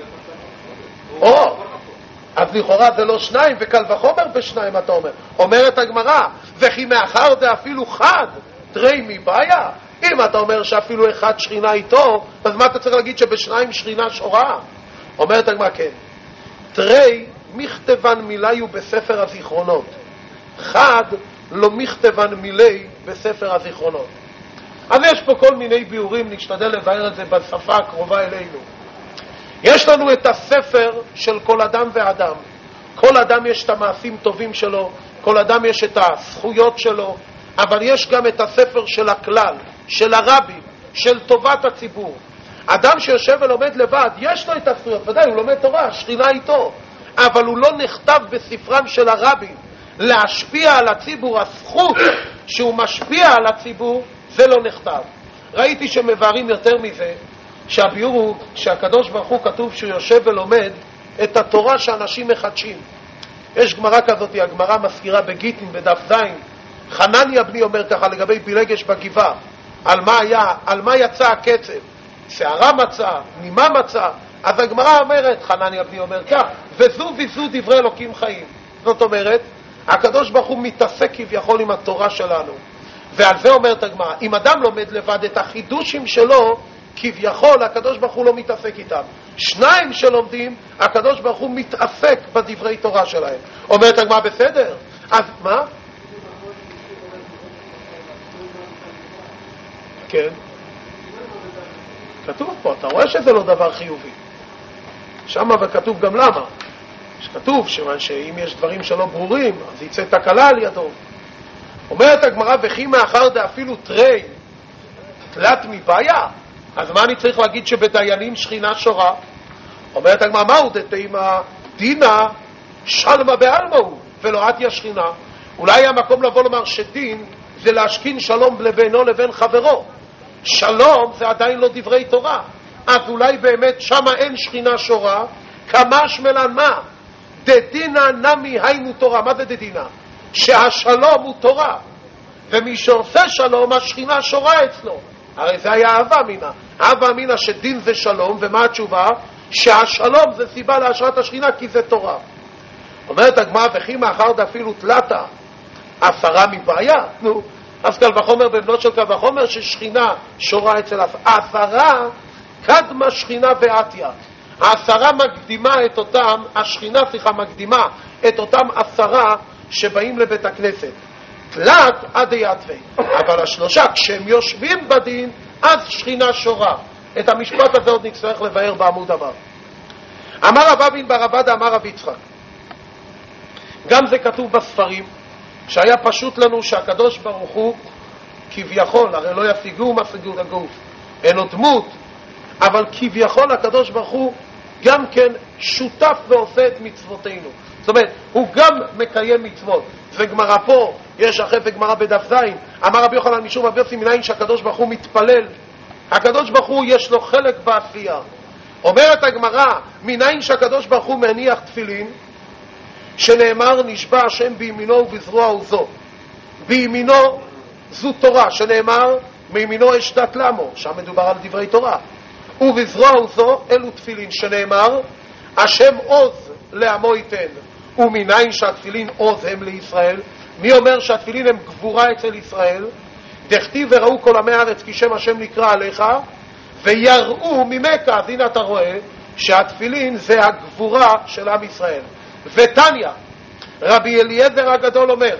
או, אז לכאורה זה לא שניים, וקל וחומר בשניים אתה אומר. אומרת הגמרא, וכי מאחר זה אפילו חד, תרי מבעיה. אם אתה אומר שאפילו אחד שכינה איתו, אז מה אתה צריך להגיד שבשניים שכינה שורה? אומרת הגמרא, כן. תרי מכתבן מיליו בספר הזיכרונות, חד לא מכתבן מילי בספר הזיכרונות. אז יש פה כל מיני ביורים, נשתדל לבאר את זה בשפה הקרובה אלינו. יש לנו את הספר של כל אדם ואדם. כל אדם יש את המעשים טובים שלו, כל אדם יש את הזכויות שלו, אבל יש גם את הספר של הכלל, של הרבי, של טובת הציבור. אדם שיושב ולומד לבד, יש לו את הזכויות, ודאי, הוא לומד תורה, שכינה איתו, אבל הוא לא נכתב בספרם של הרבי. להשפיע על הציבור, הזכות שהוא משפיע על הציבור, זה לא נכתב. ראיתי שמבארים יותר מזה, שהביאור הוא שהקדוש ברוך הוא כתוב שהוא יושב ולומד את התורה שאנשים מחדשים. יש גמרא כזאת, הגמרא מזכירה בגיטין בדף זין, חנניה בני אומר ככה לגבי פילגש בגבעה, על מה היה, על מה יצא הקצב, שערה מצא, נימה מצא. אז הגמרא אומרת, חנניה בני אומר כך, וזו וזו דברי אלוקים חיים. זאת אומרת, הקדוש ברוך הוא מתעסק כביכול עם התורה שלנו, ועל זה אומרת הגמרא, אם אדם לומד לבד את החידושים שלו, כביכול הקדוש ברוך הוא לא מתעסק איתם. שניים שלומדים, הקדוש ברוך הוא מתעסק בדברי תורה שלהם. אומרת הגמרא, בסדר, אז מה? כן, כתוב פה, אתה רואה שזה לא דבר חיובי. שם וכתוב גם למה. שכתוב שאם יש דברים שלא ברורים, אז יצא תקלה על ידו. אומרת הגמרא, וכי מאחר דאפילו תרי תלת מבעיה, אז מה אני צריך להגיד שבדיינים שכינה שורה? אומרת הגמרא, מהו דתימה דינה שלמה בעלמהו ולא עתיה שכינה? אולי המקום לבוא לומר שדין זה להשכין שלום לבינו לבין חברו. שלום זה עדיין לא דברי תורה, אז אולי באמת שמה אין שכינה שורה. כמה שמלן מה? דדינה נמי היינו תורה. מה זה דדינה? שהשלום הוא תורה, ומי שעושה שלום השכינה שורה אצלו. הרי זה היה אהבה אמינה. אהבה אמינה שדין זה שלום, ומה התשובה? שהשלום זה סיבה להשראת השכינה, כי זה תורה. אומרת הגמרא, וכי מאחר דאפילו תלתה עשרה מבעיה, נו, אז קל וחומר בבנות של קל וחומר ששכינה שורה אצל עשרה, קדמה שכינה ועתיה. העשרה מקדימה את אותם, השכינה סליחה מקדימה את אותם עשרה שבאים לבית הכנסת. תלת עד יתווה. אבל השלושה, כשהם יושבים בדין, אז שכינה שורה. את המשפט הזה עוד נצטרך לבאר בעמוד הבא. אמר רב אבין בר עבדה אמר רב יצחק, גם זה כתוב בספרים, שהיה פשוט לנו שהקדוש ברוך הוא כביכול, הרי לא ישיגו משיגו לגוף, אין עוד דמות, אבל כביכול הקדוש ברוך הוא גם כן שותף ועושה את מצוותינו. זאת אומרת, הוא גם מקיים מצוות. וגמרא פה, יש אחרי וגמרא בדף זין, אמר רבי יוחנן משום רבי יוסי מניין שהקדוש ברוך הוא מתפלל. הקדוש ברוך הוא יש לו חלק בעשייה. אומרת הגמרא, מניין שהקדוש ברוך הוא מניח תפילין, שנאמר נשבע השם בימינו ובזרוע עוזו. בימינו זו תורה, שנאמר מימינו אשדת למו, שם מדובר על דברי תורה. ובזרוע עוזו אלו תפילין, שנאמר השם עוז לעמו ייתן. ומניין שהתפילין עוז הם לישראל? מי אומר שהתפילין הם גבורה אצל ישראל? דכתיב וראו כל עמי הארץ כי שם השם נקרא עליך ויראו ממך. אז הנה אתה רואה שהתפילין זה הגבורה של עם ישראל. ותניא רבי אליעזר הגדול אומר,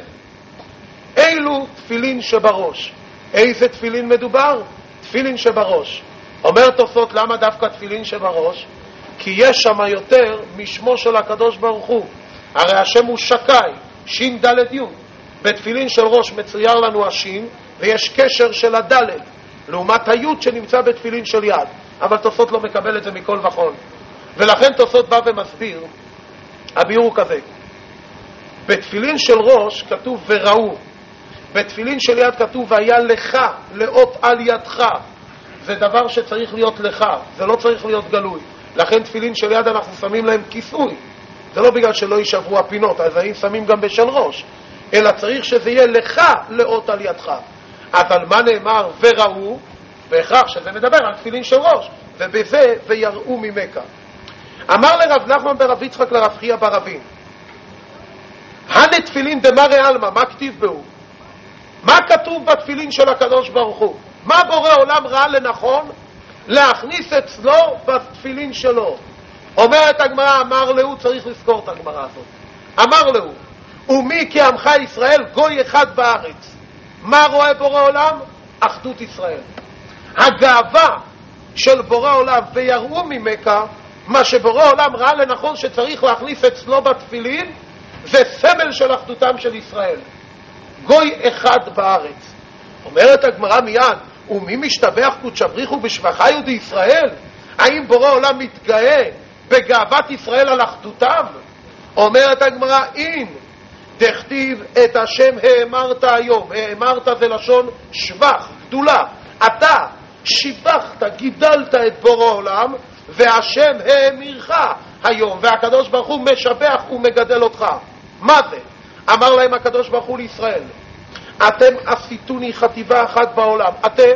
אילו תפילין שבראש. איזה תפילין מדובר? תפילין שבראש. אומר תוספות, למה דווקא תפילין שבראש? כי יש שם יותר משמו של הקדוש ברוך הוא. הרי השם הוא שקי, שין דלת י'. בתפילין של ראש מצויר לנו השין, ויש קשר של הדלת, לעומת היוד שנמצא בתפילין של יד. אבל תוספות לא מקבל את זה מכל וכל. ולכן תוספות בא ומסביר, הביאור הוא כזה. בתפילין של ראש כתוב וראו. בתפילין של יד כתוב והיה לך, לאות על ידך. זה דבר שצריך להיות לך, זה לא צריך להיות גלוי. לכן תפילין של יד אנחנו שמים להם כיסוי. זה לא בגלל שלא יישברו הפינות, אז הם שמים גם בשל ראש. אלא צריך שזה יהיה לך לאות על ידך. אבל מה נאמר וראו? בהכרח שזה מדבר על תפילין של ראש. ובזה ויראו ממך. אמר לרב נחמן ברב יצחק לרב חייא בר אבין, הנה תפילין דמרי אלמה, מה כתיב בו? מה כתוב בתפילין של הקדוש ברוך הוא? מה בורא עולם ראה לנכון להכניס אצלו בתפילין שלו? אומרת הגמרא, אמר לו, צריך לזכור את הגמרא הזאת. אמר לו, ומי כעמך ישראל גוי אחד בארץ. מה רואה בורא עולם? אחדות ישראל. הגאווה של בורא עולם ויראו ממך, מה שבורא עולם ראה לנכון שצריך להכניס אצלו בתפילין, זה סמל של אחדותם של ישראל. גוי אחד בארץ. אומרת הגמרא מיד, ומי משתבח קודש בריחו בשבחה יהודי ישראל? האם בורא עולם מתגאה בגאוות ישראל על אחדותם? אומרת הגמרא, אם דכתיב את השם האמרת היום, האמרת זה לשון שבח, גדולה, אתה שיבחת, גידלת את בורא עולם, והשם האמירך היום, והקדוש ברוך הוא משבח ומגדל אותך. מה זה? אמר להם הקדוש ברוך הוא לישראל, אתם עשיתוני חטיבה אחת בעולם, אתם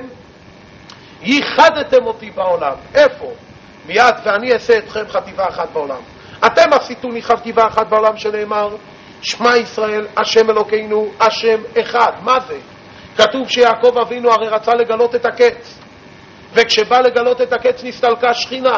ייחדתם אותי בעולם. איפה? מיד, ואני אעשה אתכם חטיבה אחת בעולם. אתם עשיתוני חטיבה אחת בעולם, שנאמר שמע ישראל השם אלוקינו השם אחד. מה זה? כתוב שיעקב אבינו הרי רצה לגלות את הקץ, וכשבא לגלות את הקץ נסתלקה שכינה.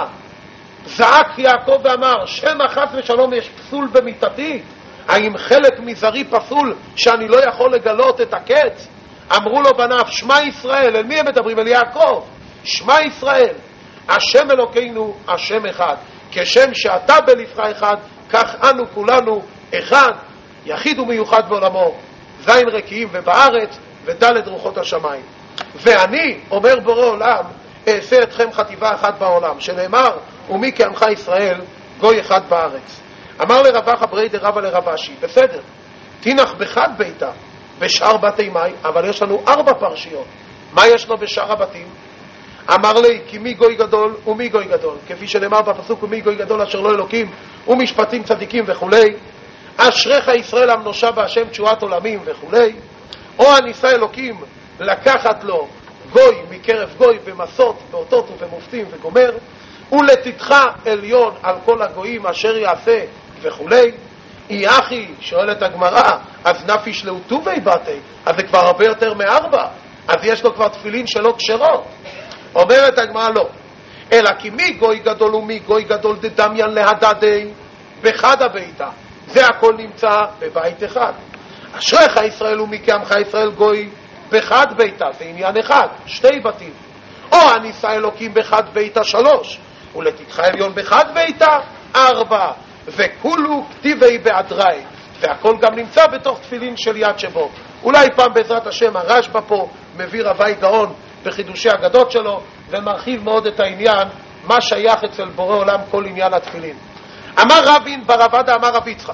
זעק יעקב ואמר, שמא חס ושלום יש פסול במיתתי? האם חלק מזרי פסול שאני לא יכול לגלות את הקץ? אמרו לו בניו, שמע ישראל. אל מי הם מדברים? אל יעקב. שמע ישראל השם אלוקינו השם אחד, כשם שאתה בלבך אחד, כך אנו כולנו אחד, יחיד ומיוחד בעולמו, זין רקיעים ובארץ ודלת רוחות השמיים. ואני, אומר בורא עולם, אעשה אתכם חטיבה אחת בעולם, שנאמר ומי כעמך ישראל גוי אחד בארץ. אמר לרבך ברי דרבא לרבשי, בסדר, תינח בחד ביתה בשאר בתי מי, אבל יש לנו ארבע פרשיות. מה יש לו בשאר הבתים? אמר לי, כי מי גוי גדול ומי גוי גדול, כפי שנאמר בפסוק ומי גוי גדול אשר לא אלוקים ומשפטים צדיקים וכולי. אשריך ישראל המנושה בהשם תשועת עולמים וכולי. או הניסה אלוקים לקחת לו גוי מקרב גוי במסות, באותות ובמופתים וגומר. ולתתך עליון על כל הגויים אשר יעשה וכולי. אי אחי, שואלת הגמרא, אז נפיש לאוטובי בתי, אז זה כבר הרבה יותר מארבע, אז יש לו כבר תפילין שלא כשרות. אומרת הגמרא לא, אלא כי מי גוי גדול ומי גוי גדול דדמיין להדדי בחד הביתה, זה הכל נמצא בבית אחד. אשריך ישראל ומי כעמך ישראל גוי בחד ביתה, זה עניין אחד, שתי בתים. או הניסה אלוקים בחד ביתה שלוש, ולתתך עליון בחד ביתה ארבע, וכולו כתיבי באדראי, והכל גם נמצא בתוך תפילין של יד שבו. אולי פעם בעזרת השם הרשב"א פה מביא רבי גאון בחידושי אגדות שלו ומרחיב מאוד את העניין, מה שייך אצל בורא עולם כל עניין התפילין. אמר רבין ברבדה, אמר רב יצחק,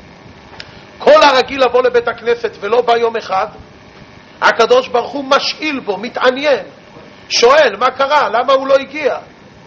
כל הרגיל לבוא לבית הכנסת ולא בא יום אחד, הקדוש ברוך הוא משאיל בו, מתעניין, שואל מה קרה, למה הוא לא הגיע.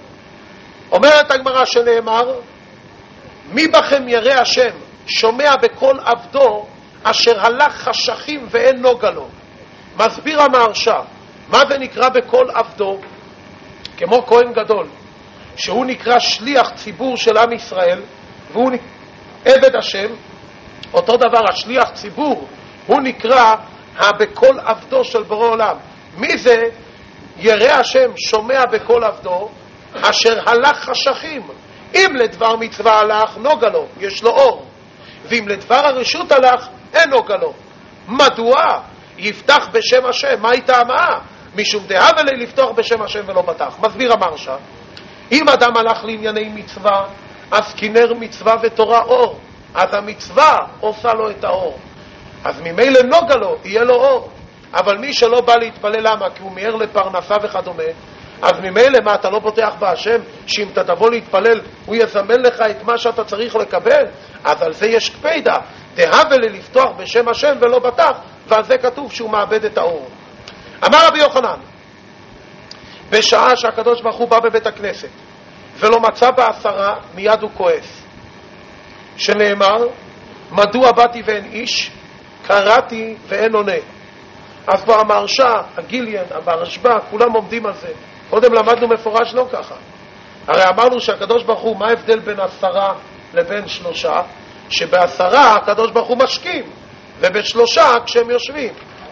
אומרת הגמרא שנאמר, מי בכם ירא השם שומע בכל עבדו אשר הלך חשכים ואין נוגה לו. מסביר המהרש"א, מה זה נקרא בכל עבדו? כמו כהן גדול, שהוא נקרא שליח ציבור של עם ישראל, והוא עבד השם, אותו דבר השליח ציבור, הוא נקרא בכל עבדו של בורא עולם. מי זה ירא השם שומע בכל עבדו אשר הלך חשכים? אם לדבר מצווה הלך נוגה לו, יש לו אור, ואם לדבר הרשות הלך אין נוגה לו. מדוע? יפתח בשם השם. מה הייתה המאה? משום דהבה לי לפתוח בשם השם ולא בטח. מסביר המהרש"א, אם אדם הלך לענייני מצווה, אז כנר מצווה ותורה אור, אז המצווה עושה לו את האור, אז ממילא נוגה לו, יהיה לו אור. אבל מי שלא בא להתפלל, למה? כי הוא מהר לפרנסה וכדומה, אז ממילא מה, אתה לא בוטח בהשם שאם אתה תבוא להתפלל הוא יזמן לך את מה שאתה צריך לקבל? אז על זה יש קפידה, דהבה לי לפתוח בשם השם ולא בטח, ועל זה כתוב שהוא מאבד את האור. אמר רבי יוחנן, בשעה שהקדוש ברוך הוא בא בבית הכנסת ולא מצא בעשרה, מיד הוא כועס, שנאמר מדוע באתי ואין איש, קראתי ואין עונה. אז בו המהרש"א, הגיליין, הרשב"א, כולם עומדים על זה. קודם למדנו מפורש לא ככה. הרי אמרנו שהקדוש ברוך הוא, מה ההבדל בין עשרה לבין שלושה? שבעשרה הקדוש ברוך הוא משכים, ובשלושה כשהם יושבים.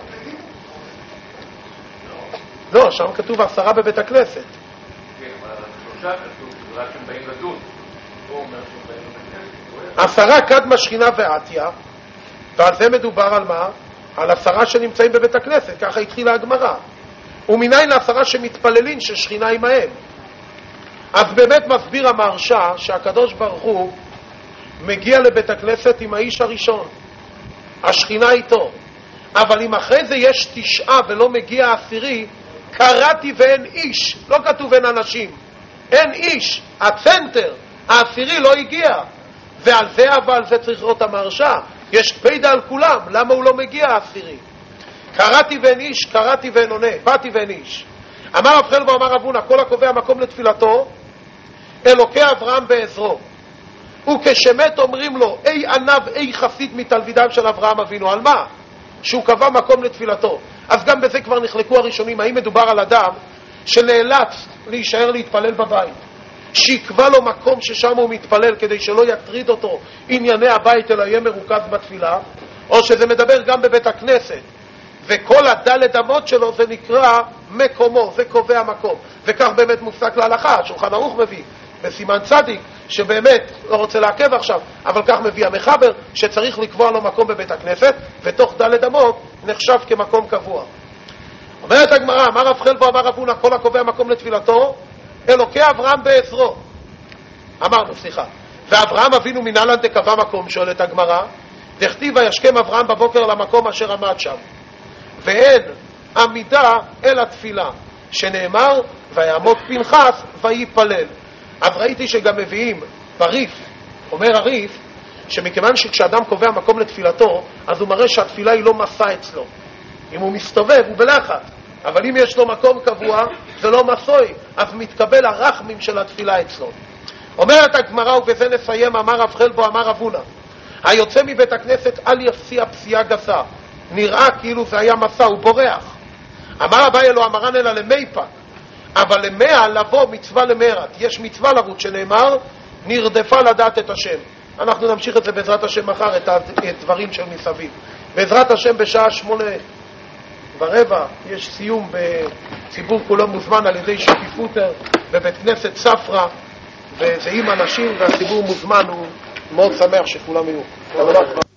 לא, שם כתוב עשרה בבית הכנסת. כן, אבל שלושה כתוב, רק הם באים לדון. הוא אומר שהם באים לבית הכנסת. עשרה קדמה שכינה ועתיה, ועל זה מדובר על מה? על עשרה שנמצאים בבית הכנסת, ככה התחילה הגמרא. ומניין לעשרה שמתפללים ששכינה עמהם. אז באמת מסביר המהרש"א שהקדוש ברוך הוא מגיע לבית הכנסת עם האיש הראשון, השכינה איתו. אבל אם אחרי זה יש תשעה ולא מגיע העשירי, קראתי ואין איש, לא כתוב אין אנשים, אין איש, הצנטר, העשירי לא הגיע. ועל זה אבל זה צריך לראות המהרש"א, יש קפידה על כולם, למה הוא לא מגיע העשירי? קראתי ואין איש, קראתי ואין עונה, באתי ואין איש. אמר רב חלבו, אמר רב הונא, כל הקובע מקום לתפילתו, אלוקי אברהם בעזרו. וכשמת אומרים לו, אי ענב, אי חסיד מתלמידיו של אברהם אבינו. על מה? שהוא קבע מקום לתפילתו. אז גם בזה כבר נחלקו הראשונים, האם מדובר על אדם שנאלץ להישאר להתפלל בבית, שיקבע לו מקום ששם הוא מתפלל כדי שלא יטריד אותו ענייני הבית אלא יהיה מרוכז בתפילה, או שזה מדבר גם בבית הכנסת, וכל הדלת אמות שלו זה נקרא מקומו, זה קובע מקום. וכך באמת מופסק להלכה, שולחן ערוך מביא בסימן צדיק, שבאמת לא רוצה לעכב עכשיו, אבל כך מביא המחבר, שצריך לקבוע לו מקום בבית הכנסת, ותוך דלת אמות נחשב כמקום קבוע. אומרת הגמרא, אמר רב חלבו אמר רב הונא, כל הקובע מקום לתפילתו אלוקי אברהם בעזרו. אמרנו, סליחה, ואברהם אבינו מנהלן דקבע מקום, שואלת הגמרא, דכתיב וישכם אברהם בבוקר למקום אשר עמד שם, ואין עמידה אל התפילה, שנאמר ויעמוד פנחס ויפלל. אז ראיתי שגם מביאים בריף, אומר הריף, שמכיוון שכשאדם קובע מקום לתפילתו, אז הוא מראה שהתפילה היא לא מסע אצלו. אם הוא מסתובב הוא בלחץ, אבל אם יש לו מקום קבוע זה לא מסוי, אז מתקבל הרחמים של התפילה אצלו. אומרת הגמרא, ובזה נסיים, אמר רב חלבו אמר רב הונא, היוצא מבית הכנסת אל יפסיע פסיעה גסה, נראה כאילו זה היה מסע, הוא בורח. אמר אביי לא אמרן אלא למייפק, אבל למאה לבוא מצווה למרת, יש מצווה לרוץ שנאמר נרדפה לדעת את השם. אנחנו נמשיך את זה בעזרת השם מחר, את הדברים של מסביב. בעזרת השם בשעה שמונה ורבע יש סיום בציבור כולו מוזמן על ידי שוקי פוטר בבית כנסת ספרה, וזה עם אנשים והציבור מוזמן, הוא מאוד שמח שכולם יהיו.